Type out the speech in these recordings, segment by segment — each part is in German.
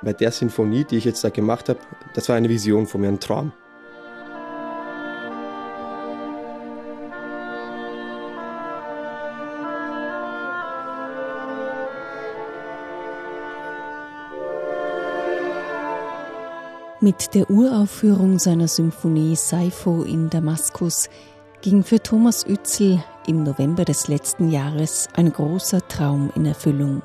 Bei der Sinfonie, die ich jetzt da gemacht habe, das war eine Vision von mir, ein Traum. Mit der Uraufführung seiner Symphonie Saipho in Damaskus ging für Thomas Uetzel im November des letzten Jahres ein großer Traum in Erfüllung.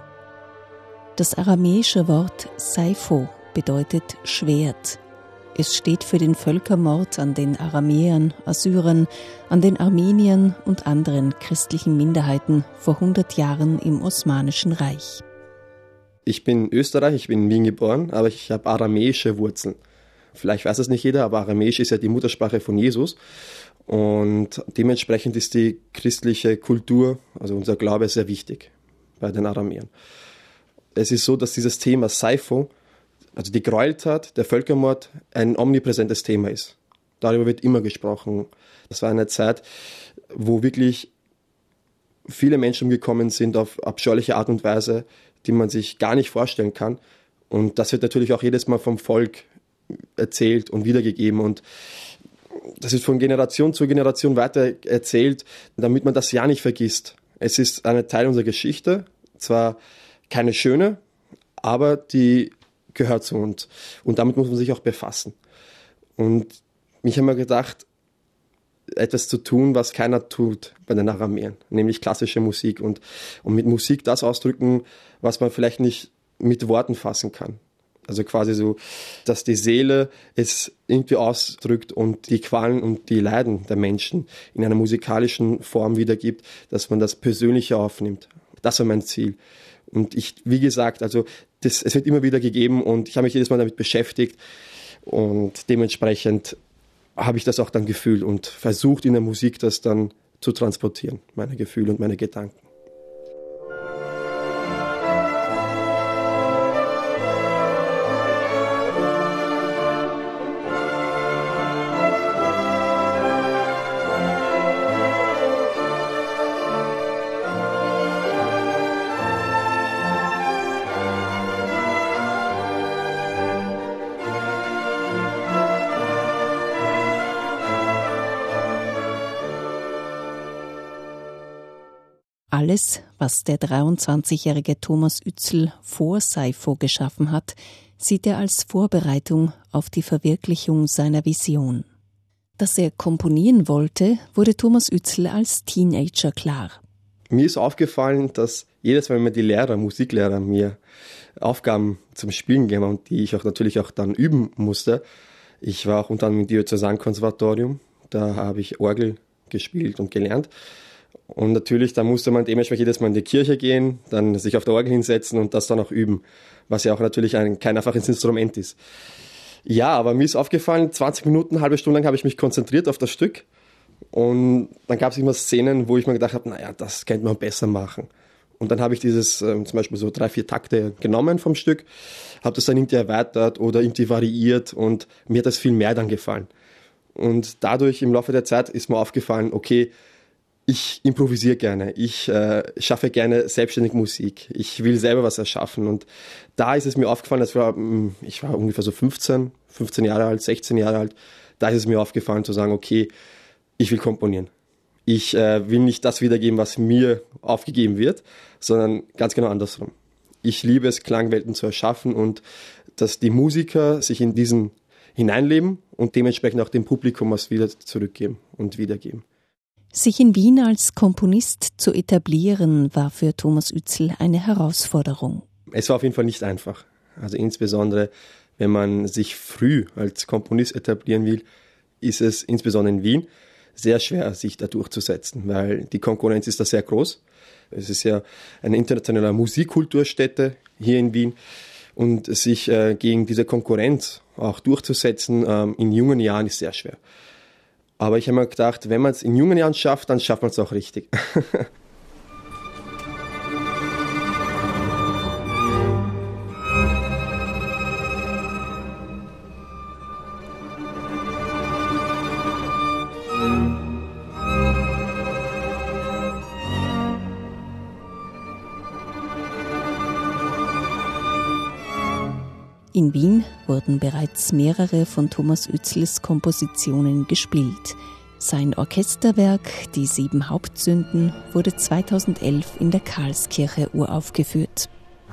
Das aramäische Wort Saipho bedeutet Schwert. Es steht für den Völkermord an den Aramäern, Assyrern, an den Armeniern und anderen christlichen Minderheiten vor 100 Jahren im Osmanischen Reich. Ich bin Österreich, ich bin in Wien geboren, aber ich habe aramäische Wurzeln. Vielleicht weiß es nicht jeder, aber Aramäisch ist ja die Muttersprache von Jesus. Und dementsprechend ist die christliche Kultur, also unser Glaube, sehr wichtig bei den Aramäern. Es ist so, dass dieses Thema Saipho, also die Gräueltat, der Völkermord, ein omnipräsentes Thema ist. Darüber wird immer gesprochen. Das war eine Zeit, wo wirklich viele Menschen umgekommen sind auf abscheuliche Art und Weise, die man sich gar nicht vorstellen kann. Und das wird natürlich auch jedes Mal vom Volk erzählt und wiedergegeben. Und das ist von Generation zu Generation weiter erzählt, damit man das ja nicht vergisst. Es ist ein Teil unserer Geschichte, zwar keine schöne, aber die gehört zu uns. Und damit muss man sich auch befassen. Und ich habe mir gedacht, etwas zu tun, was keiner tut bei den Aramäern, nämlich klassische Musik und mit Musik das ausdrücken, was man vielleicht nicht mit Worten fassen kann. Also quasi so, dass die Seele es irgendwie ausdrückt und die Qualen und die Leiden der Menschen in einer musikalischen Form wiedergibt, dass man das Persönliche aufnimmt. Das war mein Ziel. Und wie gesagt, also es wird immer wieder gegeben und ich habe mich jedes Mal damit beschäftigt und dementsprechend habe ich das auch dann gefühlt und versucht in der Musik das dann zu transportieren, meine Gefühle und meine Gedanken. Alles, was der 23-jährige Thomas Uetzel vor Saipho geschaffen hat, sieht er als Vorbereitung auf die Verwirklichung seiner Vision. Dass er komponieren wollte, wurde Thomas Uetzel als Teenager klar. Mir ist aufgefallen, dass jedes Mal die Musiklehrer mir Aufgaben zum Spielen gegeben haben, die ich auch natürlich auch dann üben musste. Ich war auch unter anderem im Diözesankonservatorium, da habe ich Orgel gespielt und gelernt. Und natürlich, da musste man dementsprechend jedes Mal in die Kirche gehen, dann sich auf der Orgel hinsetzen und das dann auch üben, was ja auch natürlich kein einfaches Instrument ist. Ja, aber mir ist aufgefallen, 20 Minuten, eine halbe Stunde lang habe ich mich konzentriert auf das Stück und dann gab es immer Szenen, wo ich mir gedacht habe, naja, das könnte man besser machen. Und dann habe ich zum Beispiel so 3-4 Takte genommen vom Stück, habe das dann irgendwie erweitert oder irgendwie variiert und mir hat das viel mehr dann gefallen. Und dadurch im Laufe der Zeit ist mir aufgefallen, okay, ich improvisiere gerne, ich schaffe gerne selbstständig Musik, ich will selber was erschaffen und da ist es mir aufgefallen, ich war ungefähr so 15 Jahre alt, 16 Jahre alt, da ist es mir aufgefallen zu sagen, okay, ich will komponieren. Ich will nicht das wiedergeben, was mir aufgegeben wird, sondern ganz genau andersrum. Ich liebe es, Klangwelten zu erschaffen und dass die Musiker sich in diesen hineinleben und dementsprechend auch dem Publikum was wieder zurückgeben und wiedergeben. Sich in Wien als Komponist zu etablieren, war für Thomas Uetzel eine Herausforderung. Es war auf jeden Fall nicht einfach. Also insbesondere, wenn man sich früh als Komponist etablieren will, ist es insbesondere in Wien sehr schwer, sich da durchzusetzen, weil die Konkurrenz ist da sehr groß. Es ist ja eine internationale Musikkulturstätte hier in Wien und sich gegen diese Konkurrenz auch durchzusetzen in jungen Jahren ist sehr schwer. Aber ich habe mir gedacht, wenn man es in jungen Jahren schafft, dann schafft man es auch richtig. In Wien wurden bereits mehrere von Thomas Uetzels Kompositionen gespielt. Sein Orchesterwerk Die 7 Hauptsünden wurde 2011 in der Karlskirche uraufgeführt.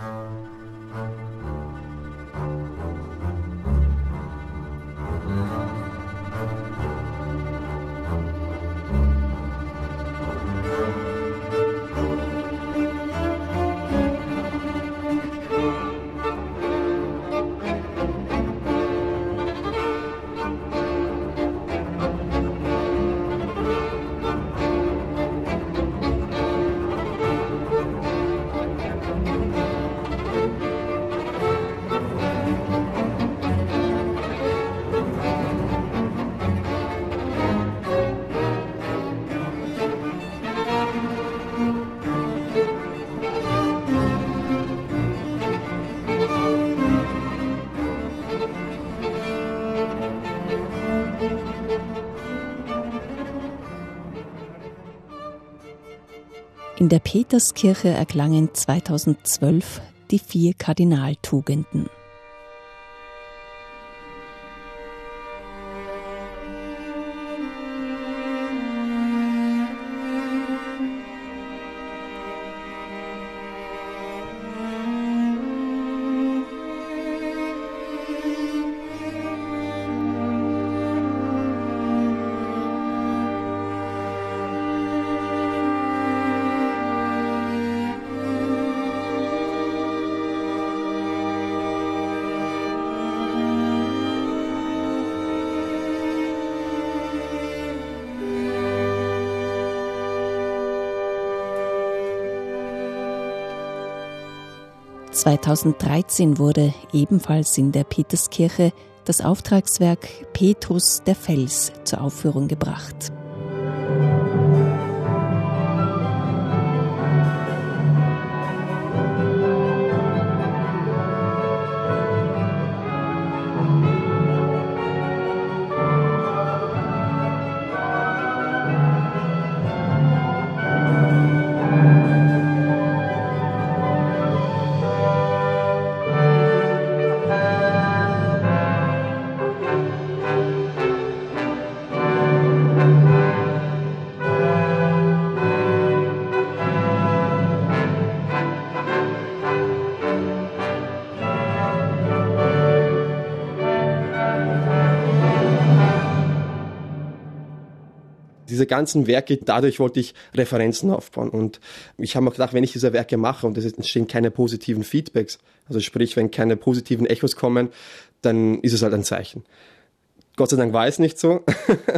In der Peterskirche erklangen 2012 die 4 Kardinaltugenden. (2013) wurde ebenfalls in der Peterskirche das Auftragswerk Petrus der Fels zur Aufführung gebracht. Diese ganzen Werke, dadurch wollte ich Referenzen aufbauen. Und ich habe mir gedacht, wenn ich diese Werke mache und es entstehen keine positiven Feedbacks, also sprich, wenn keine positiven Echos kommen, dann ist es halt ein Zeichen. Gott sei Dank war es nicht so.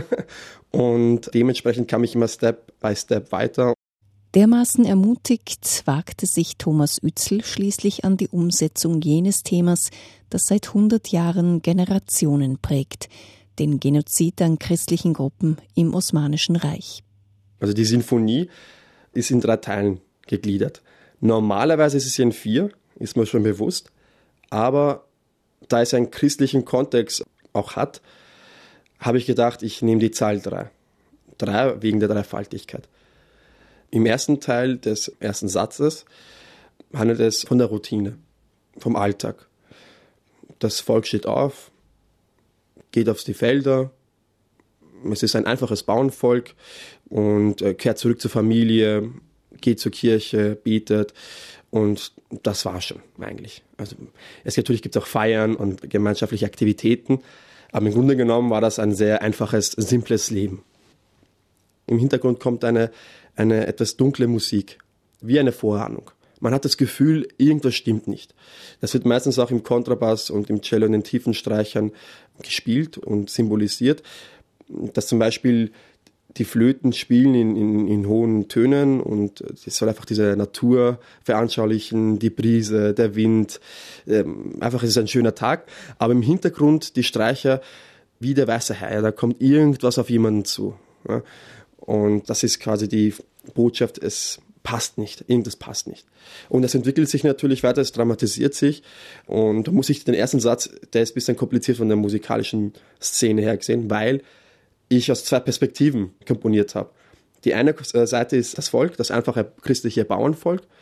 Und dementsprechend kam ich immer Step by Step weiter. Dermaßen ermutigt wagte sich Thomas Uetzl schließlich an die Umsetzung jenes Themas, das seit 100 Jahren Generationen prägt: den Genozid an christlichen Gruppen im Osmanischen Reich. Also die Sinfonie ist in 3 Teilen gegliedert. Normalerweise ist es in 4, ist mir schon bewusst, aber da es einen christlichen Kontext auch hat, habe ich gedacht, ich nehme die Zahl 3. 3 wegen der Dreifaltigkeit. Im ersten Teil des ersten Satzes handelt es von der Routine, vom Alltag. Das Volk steht auf, geht auf die Felder, es ist ein einfaches Bauernvolk und kehrt zurück zur Familie, geht zur Kirche, betet und das war schon eigentlich. Also natürlich gibt es auch Feiern und gemeinschaftliche Aktivitäten, aber im Grunde genommen war das ein sehr einfaches, simples Leben. Im Hintergrund kommt eine etwas dunkle Musik, wie eine Vorahnung. Man hat das Gefühl, irgendwas stimmt nicht. Das wird meistens auch im Kontrabass und im Cello in den tiefen Streichern gespielt und symbolisiert, dass zum Beispiel die Flöten spielen in hohen Tönen und es soll einfach diese Natur veranschaulichen, die Brise, der Wind. Einfach, es ist ein schöner Tag, aber im Hintergrund die Streicher wie der weiße Hai, da kommt irgendwas auf jemanden zu. Ja? Und das ist quasi die Botschaft, es passt nicht, irgendwas passt nicht. Und es entwickelt sich natürlich weiter, es dramatisiert sich und da muss ich den ersten Satz, der ist ein bisschen kompliziert von der musikalischen Szene her gesehen, weil ich aus 2 Perspektiven komponiert habe. Die eine Seite ist das Volk, das einfache christliche Bauernvolk.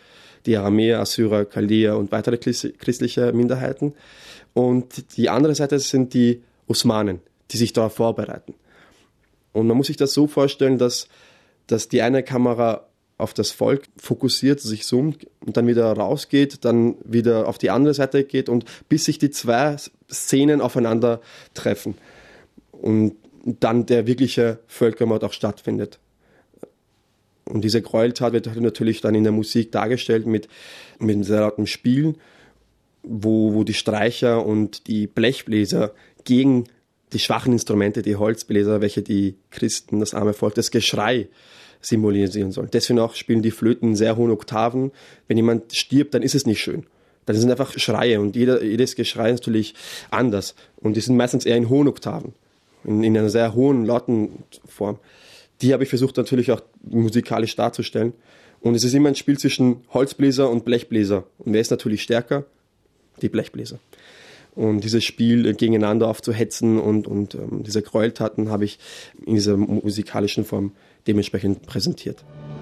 die Aramäer, Assyrer, Chaldäer und weitere christliche Minderheiten. Und die andere Seite sind die Osmanen, die sich darauf vorbereiten. Und man muss sich das so vorstellen, dass die eine Kamera auf das Volk fokussiert, sich zoomt und dann wieder rausgeht, dann wieder auf die andere Seite geht und bis sich die zwei Szenen aufeinander treffen und dann der wirkliche Völkermord auch stattfindet. Und diese Gräueltat wird natürlich dann in der Musik dargestellt mit sehr lautem Spielen, wo die Streicher und die Blechbläser gegen die schwachen Instrumente, die Holzbläser, welche die Christen, das arme Volk, das Geschrei symbolisieren sollen. Deswegen auch spielen die Flöten in sehr hohen Oktaven. Wenn jemand stirbt, dann ist es nicht schön. Dann sind einfach Schreie und jedes Geschrei ist natürlich anders. Und die sind meistens eher in hohen Oktaven, in einer sehr hohen, lauten Form. Die habe ich versucht natürlich auch musikalisch darzustellen. Und es ist immer ein Spiel zwischen Holzbläser und Blechbläser. Und wer ist natürlich stärker? Die Blechbläser. Und dieses Spiel gegeneinander aufzuhetzen und diese Gräueltaten habe ich in dieser musikalischen Form dementsprechend präsentiert.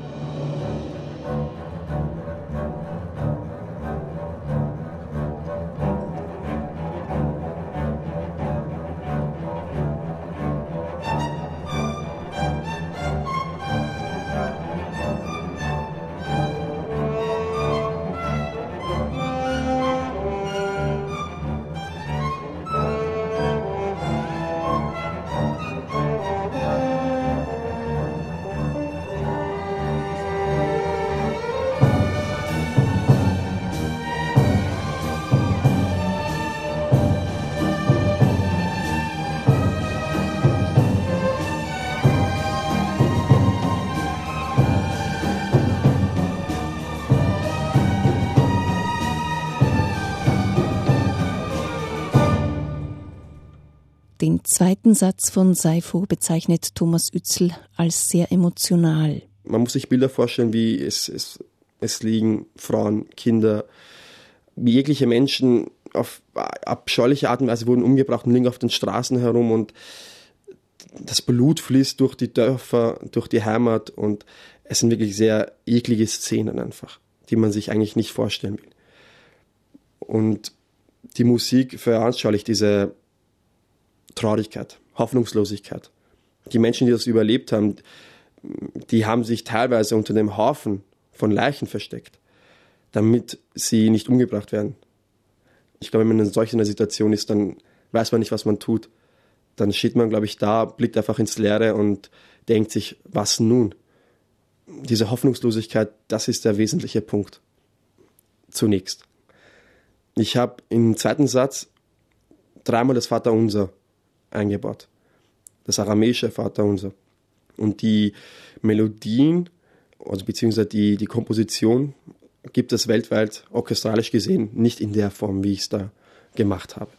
Den zweiten Satz von Saipho bezeichnet Thomas Ützl als sehr emotional. Man muss sich Bilder vorstellen, wie es liegen Frauen, Kinder, jegliche Menschen auf abscheuliche Art und Weise wurden umgebracht und liegen auf den Straßen herum und das Blut fließt durch die Dörfer, durch die Heimat und es sind wirklich sehr eklige Szenen einfach, die man sich eigentlich nicht vorstellen will. Und die Musik veranschaulicht diese Traurigkeit, Hoffnungslosigkeit. Die Menschen, die das überlebt haben, die haben sich teilweise unter dem Haufen von Leichen versteckt, damit sie nicht umgebracht werden. Ich glaube, wenn man in solch einer Situation ist, dann weiß man nicht, was man tut. Dann steht man, glaube ich, da, blickt einfach ins Leere und denkt sich, was nun? Diese Hoffnungslosigkeit, das ist der wesentliche Punkt. Zunächst. Ich habe im zweiten Satz dreimal das Vaterunser eingebaut. Das aramäische Vaterunser. Und die Melodien, also beziehungsweise die Komposition, gibt es weltweit orchestralisch gesehen nicht in der Form, wie ich es da gemacht habe.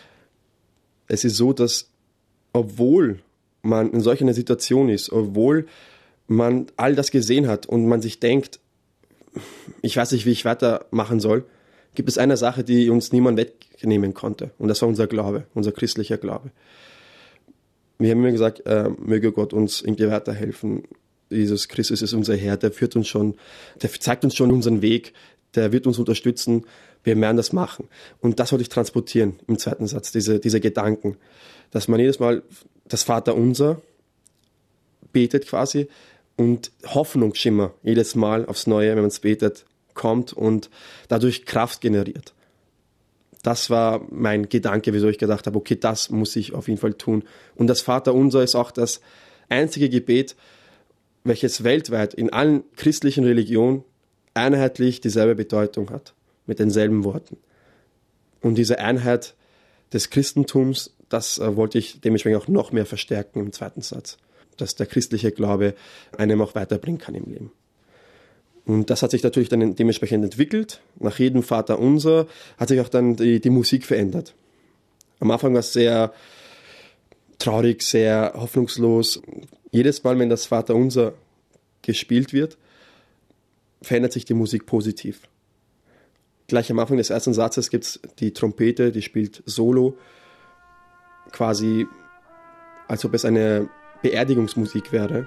Es ist so, dass obwohl man in solch einer Situation ist, obwohl man all das gesehen hat und man sich denkt, ich weiß nicht, wie ich weitermachen soll, gibt es eine Sache, die uns niemand wegnehmen konnte. Und das war unser Glaube, unser christlicher Glaube. Wir haben immer gesagt, möge Gott uns irgendwie weiterhelfen. Jesus Christus ist unser Herr, der zeigt uns schon unseren Weg, der wird uns unterstützen, wir werden das machen. Und das wollte ich transportieren im zweiten Satz, diese Gedanken, dass man jedes Mal das Vaterunser betet quasi und Hoffnungsschimmer jedes Mal aufs Neue, wenn man es betet, kommt und dadurch Kraft generiert. Das war mein Gedanke, wieso ich gedacht habe, okay, das muss ich auf jeden Fall tun. Und das Vaterunser ist auch das einzige Gebet, welches weltweit in allen christlichen Religionen einheitlich dieselbe Bedeutung hat, mit denselben Worten. Und diese Einheit des Christentums, das wollte ich dementsprechend auch noch mehr verstärken im zweiten Satz, dass der christliche Glaube einem auch weiterbringen kann im Leben. Und das hat sich natürlich dann dementsprechend entwickelt. Nach jedem Vaterunser hat sich auch dann die Musik verändert. Am Anfang war es sehr traurig, sehr hoffnungslos. Jedes Mal, wenn das Vaterunser gespielt wird, verändert sich die Musik positiv. Gleich am Anfang des ersten Satzes gibt es die Trompete, die spielt Solo, quasi als ob es eine Beerdigungsmusik wäre.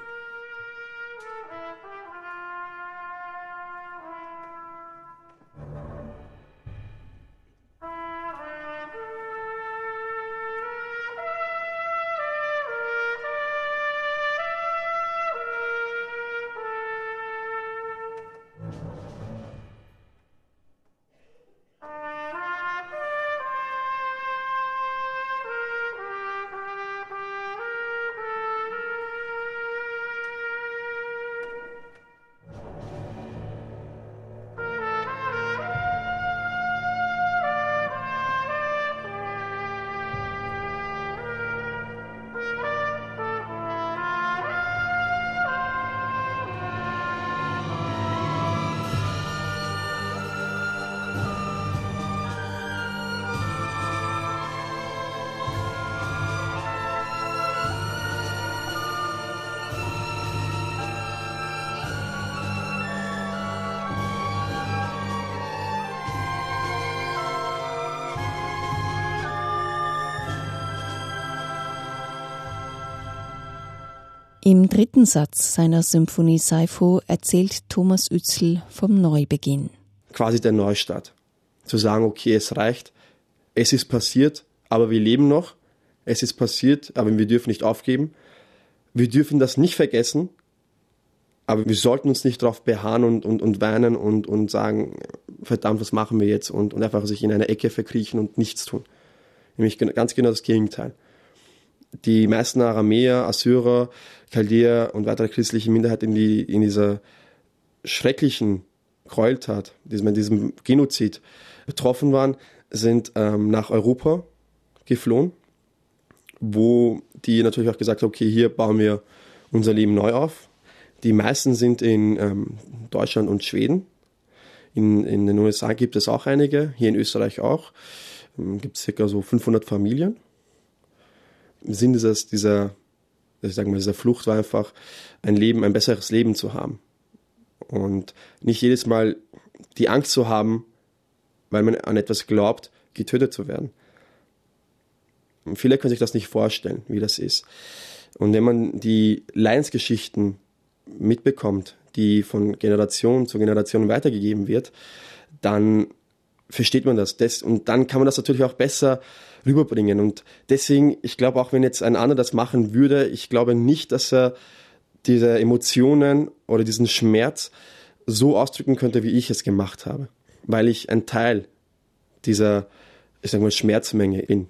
Im dritten Satz seiner Symphonie Saipho erzählt Thomas Uetzel vom Neubeginn. Quasi der Neustart. Zu sagen, okay, es reicht, es ist passiert, aber wir leben noch. Es ist passiert, aber wir dürfen nicht aufgeben. Wir dürfen das nicht vergessen, aber wir sollten uns nicht darauf beharren und weinen und sagen, verdammt, was machen wir jetzt? Und einfach sich in eine Ecke verkriechen und nichts tun. Nämlich ganz genau das Gegenteil. Die meisten Aramäer, Assyrer, Chaldäer und weitere christliche Minderheiten, die in dieser schrecklichen Gräueltat, diesem Genozid betroffen waren, sind nach Europa geflohen, wo die natürlich auch gesagt haben, okay, hier bauen wir unser Leben neu auf. Die meisten sind in Deutschland und Schweden. In den USA gibt es auch einige, hier in Österreich auch. Gibt es ca. so 500 Familien. Im Sinn dieser Flucht war einfach ein besseres Leben zu haben. Und nicht jedes Mal die Angst zu haben, weil man an etwas glaubt, getötet zu werden. Und viele können sich das nicht vorstellen, wie das ist. Und wenn man die Leidensgeschichten mitbekommt, die von Generation zu Generation weitergegeben wird, dann versteht man das. Und dann kann man das natürlich auch besser rüberbringen. Und deswegen, ich glaube, auch wenn jetzt ein anderer das machen würde, ich glaube nicht, dass er diese Emotionen oder diesen Schmerz so ausdrücken könnte, wie ich es gemacht habe. Weil ich ein Teil dieser, Schmerzmenge bin.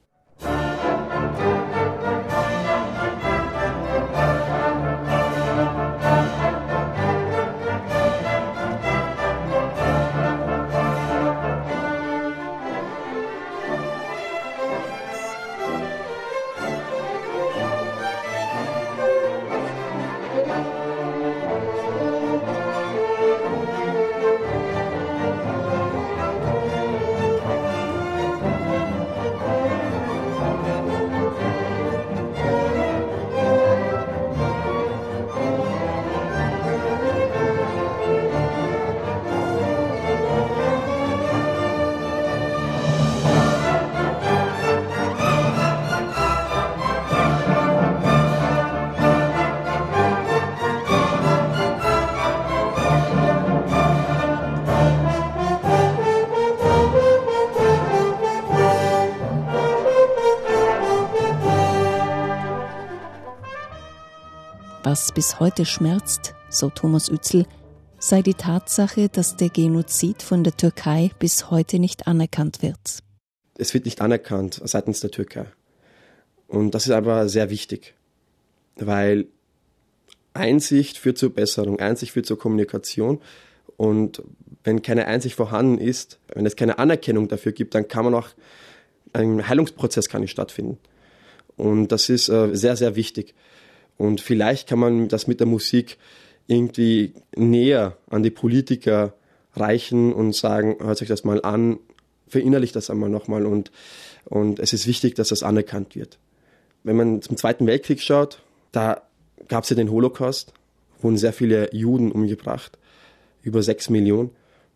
Was bis heute schmerzt, so Thomas Uetzel, sei die Tatsache, dass der Genozid von der Türkei bis heute nicht anerkannt wird. Es wird nicht anerkannt seitens der Türkei. Und das ist aber sehr wichtig, weil Einsicht führt zur Besserung, Einsicht führt zur Kommunikation. Und wenn keine Einsicht vorhanden ist, wenn es keine Anerkennung dafür gibt, dann kann man auch, ein Heilungsprozess kann nicht stattfinden. Und das ist sehr, sehr wichtig. Und vielleicht kann man das mit der Musik irgendwie näher an die Politiker reichen und sagen, hört euch das mal an, verinnerlicht das einmal nochmal und es ist wichtig, dass das anerkannt wird. Wenn man zum Zweiten Weltkrieg schaut, da gab es ja den Holocaust, wurden sehr viele Juden umgebracht, über 6 Millionen.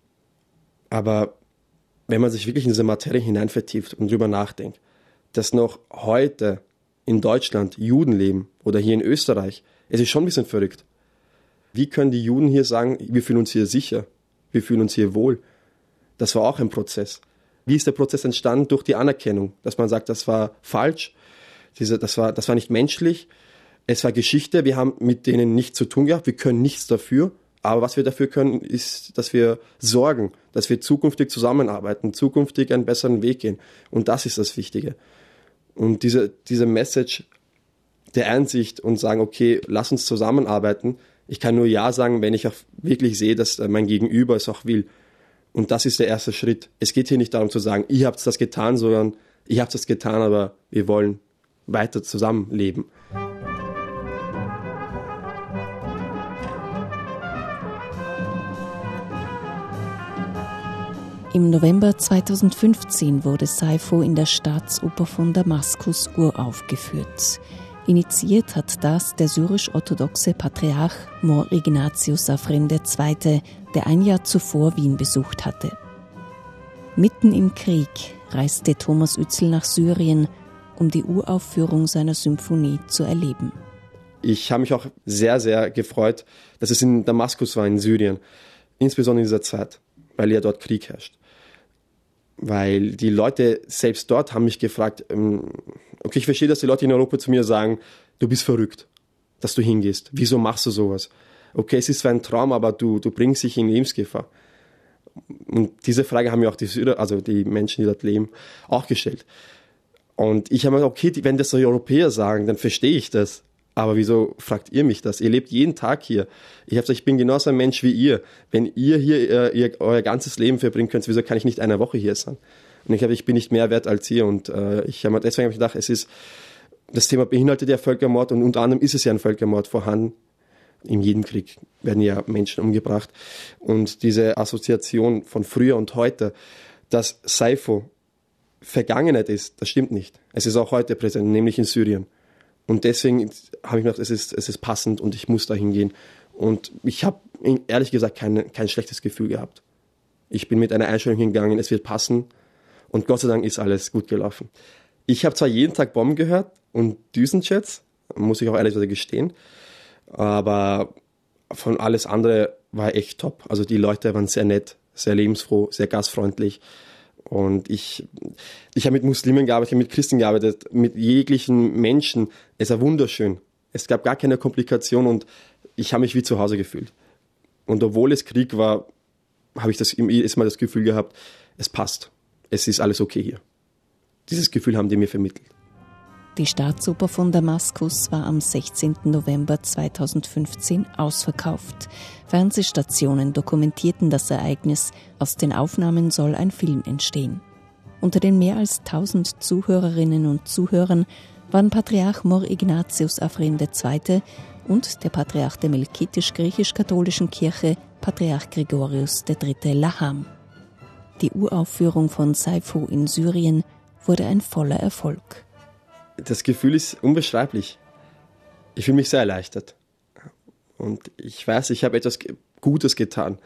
Aber wenn man sich wirklich in diese Materie hinein vertieft und drüber nachdenkt, dass noch heute in Deutschland Juden leben oder hier in Österreich, es ist schon ein bisschen verrückt. Wie können die Juden hier sagen, wir fühlen uns hier sicher, wir fühlen uns hier wohl? Das war auch ein Prozess. Wie ist der Prozess entstanden? Durch die Anerkennung, dass man sagt, das war falsch, das war nicht menschlich, es war Geschichte, wir haben mit denen nichts zu tun gehabt, wir können nichts dafür, aber was wir dafür können, ist, dass wir sorgen, dass wir zukünftig zusammenarbeiten, zukünftig einen besseren Weg gehen. Und das ist das Wichtige. Und diese Message der Einsicht und sagen, okay, lass uns zusammenarbeiten. Ich kann nur Ja sagen, wenn ich auch wirklich sehe, dass mein Gegenüber es auch will. Und das ist der erste Schritt. Es geht hier nicht darum zu sagen, ihr habt das getan, sondern ich habe das getan, aber wir wollen weiter zusammenleben. Im November 2015 wurde Saipho in der Staatsoper von Damaskus uraufgeführt. Initiiert hat das der syrisch-orthodoxe Patriarch Mor Ignatius Afrem II., der ein Jahr zuvor Wien besucht hatte. Mitten im Krieg reiste Thomas Uetzel nach Syrien, um die Uraufführung seiner Symphonie zu erleben. Ich habe mich auch sehr, sehr gefreut, dass es in Damaskus war, in Syrien. Insbesondere in dieser Zeit, weil ja dort Krieg herrscht. Weil die Leute selbst dort haben mich gefragt, okay, ich verstehe, dass die Leute in Europa zu mir sagen, du bist verrückt, dass du hingehst. Wieso machst du sowas? Okay, es ist zwar ein Traum, aber du bringst dich in Lebensgefahr. Und diese Frage haben mir auch die Menschen, die dort leben, auch gestellt. Und ich habe mir gedacht, okay, wenn das die Europäer sagen, dann verstehe ich das. Aber wieso fragt ihr mich das? Ihr lebt jeden Tag hier. Ich habe gesagt, ich bin genauso ein Mensch wie ihr. Wenn ihr hier euer ganzes Leben verbringen könnt, wieso kann ich nicht eine Woche hier sein? Und ich bin nicht mehr wert als ihr. Und deswegen habe ich gedacht, das Thema beinhaltet ja Völkermord und unter anderem ist es ja ein Völkermord vorhanden. In jedem Krieg werden ja Menschen umgebracht. Und diese Assoziation von früher und heute, dass Saifo Vergangenheit ist, das stimmt nicht. Es ist auch heute präsent, nämlich in Syrien. Und deswegen habe ich gedacht, es ist passend und ich muss da hingehen. Und ich habe ehrlich gesagt kein schlechtes Gefühl gehabt. Ich bin mit einer Einstellung hingegangen, es wird passen. Und Gott sei Dank ist alles gut gelaufen. Ich habe zwar jeden Tag Bomben gehört und Düsenjets, muss ich auch ehrlich gestehen. Aber von alles andere war echt top. Also die Leute waren sehr nett, sehr lebensfroh, sehr gastfreundlich. Und ich habe mit Muslimen gearbeitet, mit Christen gearbeitet, mit jeglichen Menschen. Es war wunderschön. Es gab gar keine Komplikation und ich habe mich wie zu Hause gefühlt. Und obwohl es Krieg war, habe ich jedes Mal das Gefühl gehabt, es passt. Es ist alles okay hier. Dieses Gefühl haben die mir vermittelt. Die Staatsoper von Damaskus war am 16. November 2015 ausverkauft. Fernsehstationen dokumentierten das Ereignis. Aus den Aufnahmen soll ein Film entstehen. Unter den mehr als 1000 Zuhörerinnen und Zuhörern waren Patriarch Mor Ignatius Afrem II. Und der Patriarch der Melkitisch-Griechisch-Katholischen Kirche, Patriarch Gregorius III. Laham. Die Uraufführung von Saifo in Syrien wurde ein voller Erfolg. Das Gefühl ist unbeschreiblich. Ich fühle mich sehr erleichtert. Und ich weiß, ich habe etwas Gutes getan.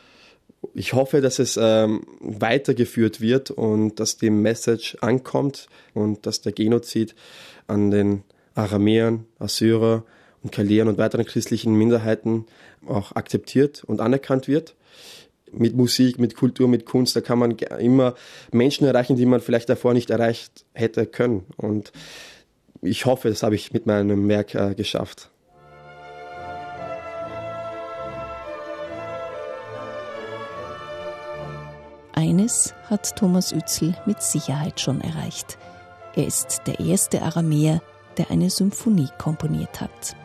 Ich hoffe, dass es weitergeführt wird und dass die Message ankommt und dass der Genozid an den Aramäern, Assyrer und Chaldäern und weiteren christlichen Minderheiten auch akzeptiert und anerkannt wird. Mit Musik, mit Kultur, mit Kunst, da kann man immer Menschen erreichen, die man vielleicht davor nicht erreicht hätte können. Und ich hoffe, das habe ich mit meinem Werk geschafft. Eines hat Thomas Ützl mit Sicherheit schon erreicht. Er ist der erste Aramäer, der eine Symphonie komponiert hat.